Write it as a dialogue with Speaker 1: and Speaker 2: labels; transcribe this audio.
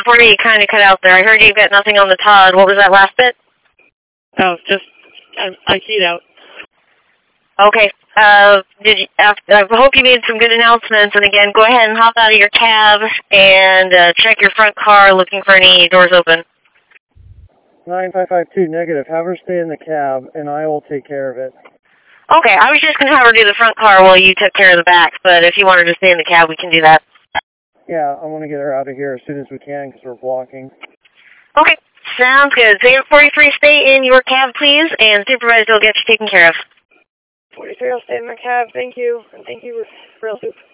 Speaker 1: before you kind of cut out there, I heard you've got nothing on the Todd. What was that last bit?
Speaker 2: Oh, just, I keyed out.
Speaker 1: Okay. I hope you made some good announcements. And again, go ahead and hop out of your cab and check your front car looking for any doors open.
Speaker 3: 9552 negative. Have her stay in the cab, and I will take care of it.
Speaker 1: Okay, I was just going to have her do the front car while you took care of the back, but if you wanted to stay in the cab, we can do that.
Speaker 3: Yeah, I want to get her out of here as soon as we can because we're blocking.
Speaker 1: Okay, sounds good. So 43, stay in your cab, please, and supervisor will get you taken care of.
Speaker 2: 43, I'll stay in my cab. Thank you. And thank you, Rail Soup.